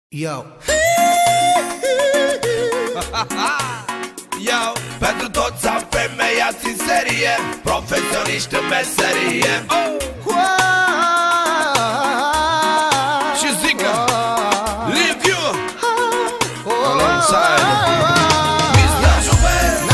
Yo. Yo, pentru toți femeiați în serie, profesioniști în meserie. Și zică Live you alongside Mr. Juve.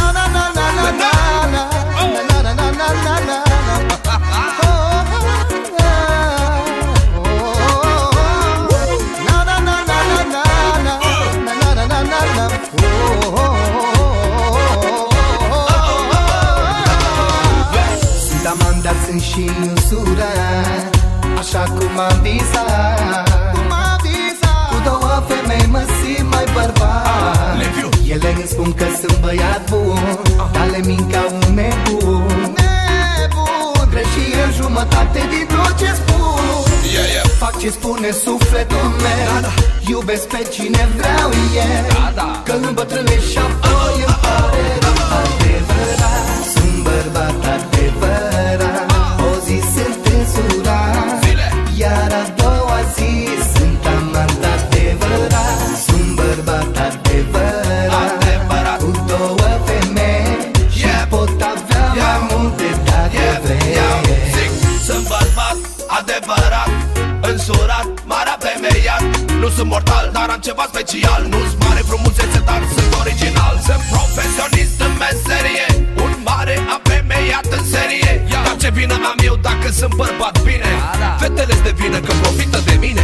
Sunt amant, dar sunt și însurat, așa cum am visat. Cu două femei mă simt mai bărbat. Ele îmi spun că sunt băiat bun, dar le mint ca un nebun. Greși în jumătate din tot ce spun. Fac ce spune sufletul meu, iubesc pe cine vreau eu. Că îmbătrânesc și apoi îmi pare rău. Adevărat, sunt bărbat adevărat. O zi sunt însurat, iar a doua zi sunt amant adevărat. Sunt bărbat adevărat, cu două femei și pot avea mai multe dacă vrei. Sunt bărbat adevărat, însurat, mare femeiat. Nu sunt mortal, dar am ceva special. Nu-s mare frumusețe, dar sunt original. Sunt profesionist în meserie, un mare afemeiat în serie. Dar ce vină am eu dacă sunt bărbat bine? Fetele-s de vină că profită de mine.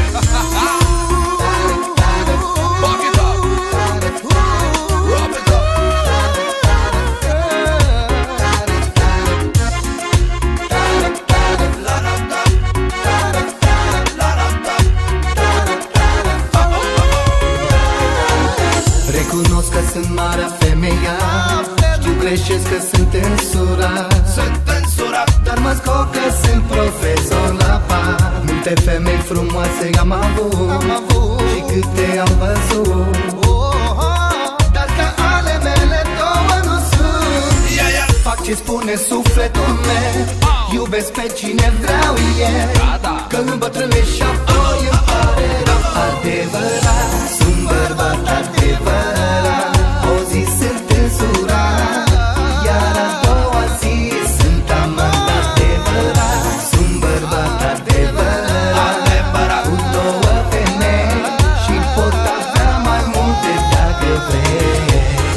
Bag it up, rub it up. Recunosc că sunt marea femeia, știu greșesc că sunt însurat. Dar mă scot că sunt profesor la par. Multe femei frumoase am avut și câte am văzut, dar ca ale mele două nu sunt. Fac ce spune sufletul meu, iubesc pe cine vreau eu. Că îmbătrânesc și apoi îmi pare rău. Adevărat, sunt bărbat adevărat. O zi sunt însurat, iar a doua zi sunt amant adevărat. Sunt bărbat adevărat, cu două femei și pot avea mai multe dacă vrei.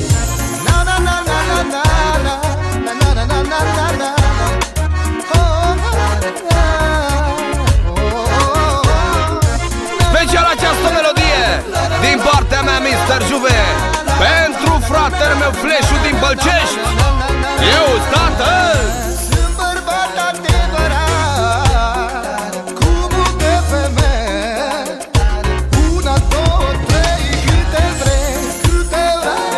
Special această melodie din partea mea, Mr. Juve, pentru fratele meu Fleșu din Bălcești. Eu, tatăl, sunt bărbat adevărat, cu multe femei. Una, două, trei, câte vrei, câte vrei.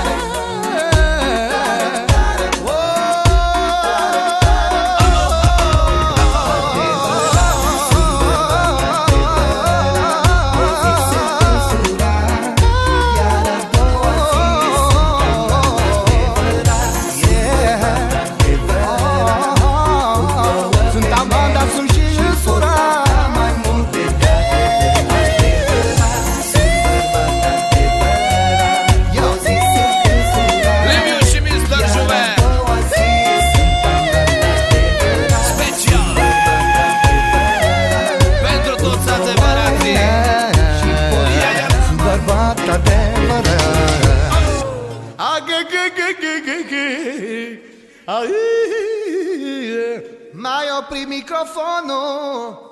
Sunt amant, dar sunt și însurat. Mai multe eu zi sunt însurat. Live you și Mr. Juve. Special pentru toți adevărații. Sunt bărbat adevărat. Mai opri microfonul.